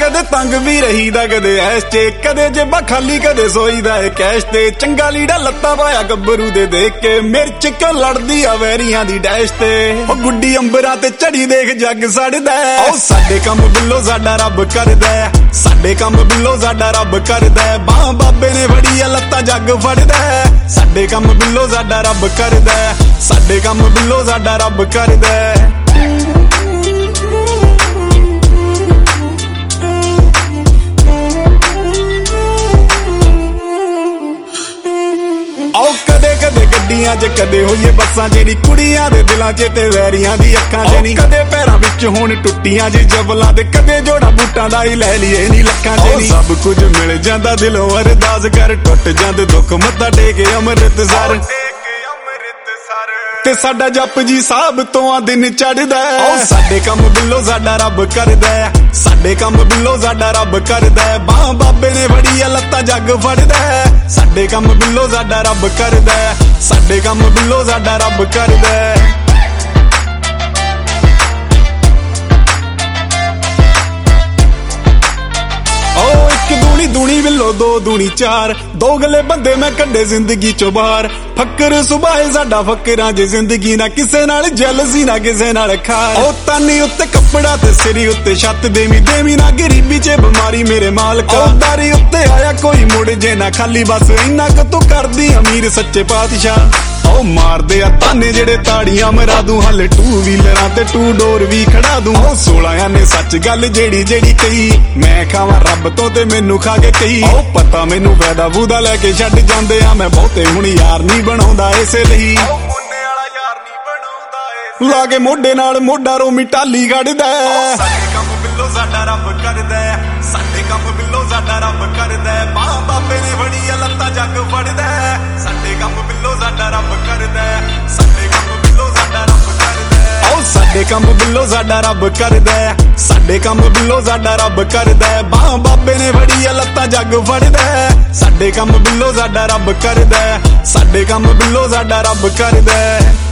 कदे तंग भी रहीदा कदे ऐश चे कदे जेबा खाली कदे सोईदा है कैश ते चंगा लीड़ा लत्ता पाया गब्बरू दे देख के मिर्च क्यों लड़दी आ वैरियां दी डैश ते ओ गुड्डी अंबरां ते चढ़ी देख जग सड़दा ओ साडे कम बिल्लो साडा रब करदा साडे कम बिल्लो साडा रब करदा बां बाबे ने फड़ी आ लत्ता जग फड़दा साडे कम बिल्लो साडा रब करदा साडे कम बिल्लो साडा रब करदा कदे कदे गड्डियां च कदे होइए बसां जेड़ी कुड़ियां दे दिलां च ते वैरियां दी अखां च नी कदे पैरां विच होण टुट्टियां जे जबलां ते कदे जोड़ा बूटां दा ही लै लईए नी लखां च नी सब कुछ मिल जांदा दिलों अरदास कर टुट जांदे दुख मत्था टेके अमृतसर ते साडा जप जी साहब तो आ दिन चढ़दा ओ साडे कम बिल्लो साडा रब करदा साडे कम बिल्लो साडा रब करदा बां बाबे ने फड़ी आ लत्ता जग फड़दा साडे कम बिल्लो साडा रब करदा साडे कम बिल्लो साडा रब करदा दूनी बिल्लो दो दूनी चार दो गले बंदे मैं कड्डे जिंदगी चो बाहर फकर सुभाए साडा फकरां जे जिंदगी ना किसे नाल जैलसी ना किसे नाल खार ओ तानी उत्ते कपड़ा ते सिरी उत्ते छत देवी ना गरीबी च बीमारी मेरे मालका दारी उत्ते आया कोई मुड़ जे ना खाली बस इन्ना क तू करदी अमीर सच्चे पातशाह ओ मार दे ताने जेड़े ताड़ियां मरा दूं हले टू व्हीलरां ते टू डोर भी खड़ा दूं ओ 16 ने सच गल जेड़ी जेड़ी कही मैं खावां रब तो ते मैनू खा के कही ओ पता मैनू फायदा वूदा लैके छड्ड जांदे आ मैं बहुते हुण यार नहीं बनाउंदा इसे लई लागे मोढे नाल मोढा रोमी टाली कढदा साडे कम बिल्लो साडा रब करदा साडे कम बिल्लो साडा रब करदा बां बाबे ने फड़ी आ लत्ता जग फड़दा साडे कम बिल्लो साडा रब करदा साडे कम बिल्लो साडा रब करदा ओ साडे कम बिल्लो साडा रब करदा साडे कम बिल्लो साडा रब करदा बां बाबे ने फड़ी आ लत्ता जग फड़दा साडे कम बिल्लो साडा रब करदा साडे कम बिल्लो साडा रब करदा